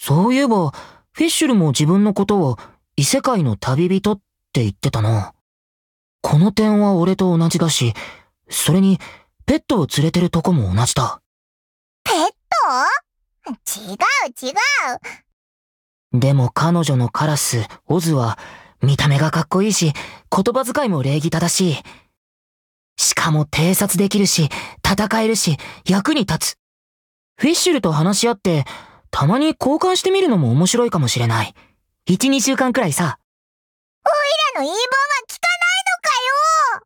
そういえば、フィッシュルも自分のことを異世界の旅人って言ってたな。この点は俺と同じだし、それに、ペットを連れてるとこも同じだ。 ペット？違う。 でも彼女のカラス、オズは、見た目がかっこいいし、言葉遣いも礼儀正しい。しかも偵察できるし、戦えるし、役に立つ。フィッシュルと話し合って、たまに交換してみるのも面白いかもしれない。1、2週間くらいさ。 おいらの言い分は